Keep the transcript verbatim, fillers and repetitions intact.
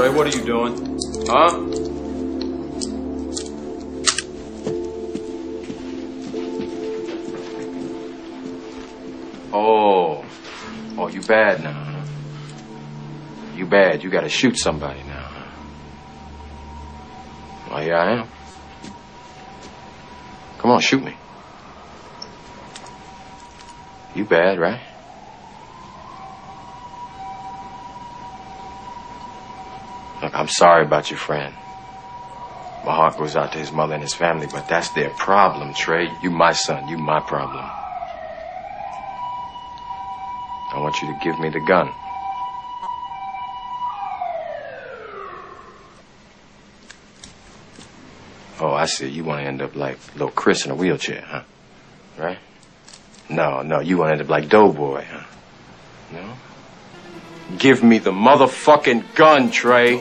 Trey, what are you doing? Huh? Oh. Oh, you bad now, huh? You bad. You gotta shoot somebody now, huh? Oh, yeah, I am. Come on, shoot me. You bad, right? Look, I'm sorry about your friend. My heart goes out to his mother and his family, but that's their problem, Trey. You my son. You my problem. I want you to give me the gun. Oh, I see. You want to end up like little Chris in a wheelchair, huh? Right? No, no. You want to end up like Doughboy, huh? No? Give me the motherfucking gun, Trey.